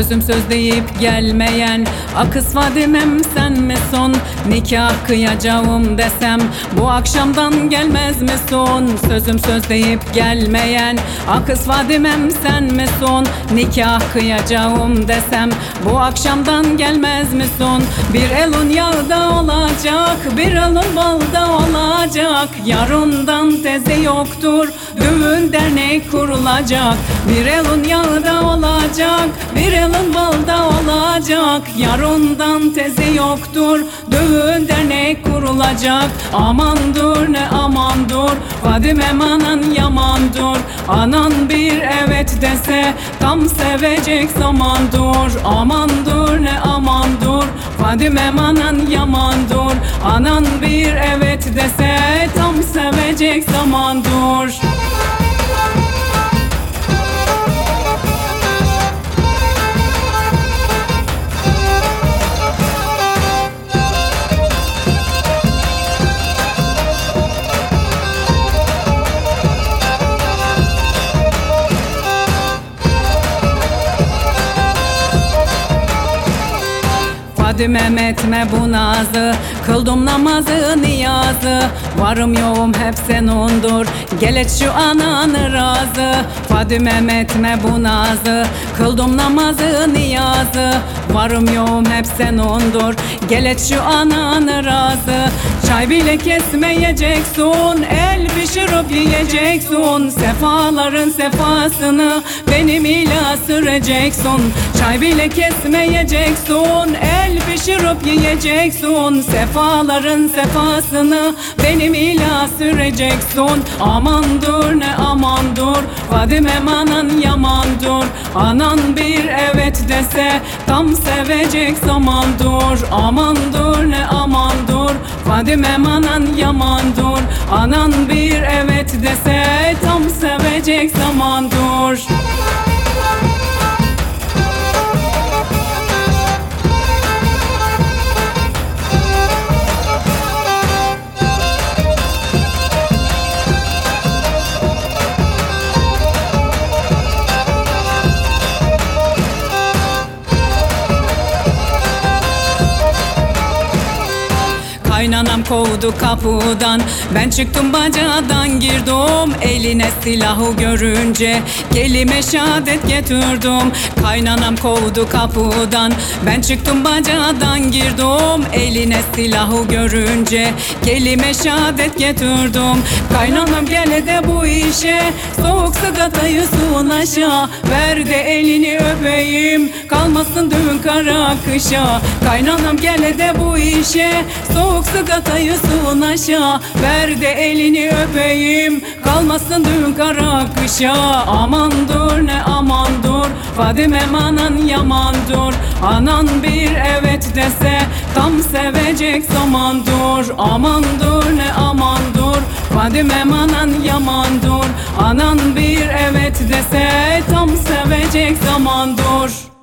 Sözüm söz deyip gelmeyen Akız Fadimem sen misin? Nikah kıyacağım desem bu akşamdan gelmez misin? Sözüm söz deyip gelmeyen Akız Fadimem sen misin? Nikah kıyacağım desem bu akşamdan gelmez misin? Bir elin yağda olacak, bir elin balda olacak. Yarından tezi yoktur, düğün dernek kurulacak. Bir elin yağda olacak, bir elin balda olacak. Yarından tezi yoktur, düğün dernek kurulacak. Aman dur ne aman dur, Fadimem anan yaman dur. Anan bir evet dese tam sevecek zaman dur. Aman dur ne aman dur, Fadimem anan yaman dur. Anan bir evet dese tam sevecek zaman dur. Fadimem etme bu nazı, kıldım namazı niyazı. Varım yoğum hep senundur, gel et şu ananı razı. Fadimem etme bu nazı, kıldım namazı niyazı. Varım yoğum hep senundur, gel et şu ananı razı. Çay bile kesmeyeceksin, el pişirip yiyeceksin. Sefaların sefasını benim ile süreceksin. Çay bile kesmeyeceksin, el pişirip yiyeceksin. Sefaların sefasını benim ile süreceksin. Aman dur ne aman dur, Fadimem anan yaman dur. Anan bir evet dese tam sevecek zaman dur. Aman dur ne aman dur, Fadimem anan yaman dur. Anan bir evet dese tam sevecek zaman dur. Kaynanam kovdu kapıdan, ben çıktım bacadan girdim. Eline silahı görünce gelime şehadet getirdim. Kaynanam kovdu kapıdan, ben çıktım bacadan girdim. Eline silahı görünce gelime şehadet getirdim. Kaynanam gele de bu işe, soğuk sıgatayı suyun aşağı. Ver de elini öpeyim, kalmasın düğün kara kışa. Kaynanam gele de bu işe, soğuk sıgatayı suyun aşağı. Ver de elini öpeyim, kalmasın düğün kara kışa. Aman dur ne aman dur, Fadimem anan yaman dur. Anan bir evet dese tam sevecek zaman dur. Aman dur ne aman dur, Fadimem anan yaman dur. Anan bir evet dese tam sevecek zaman dur.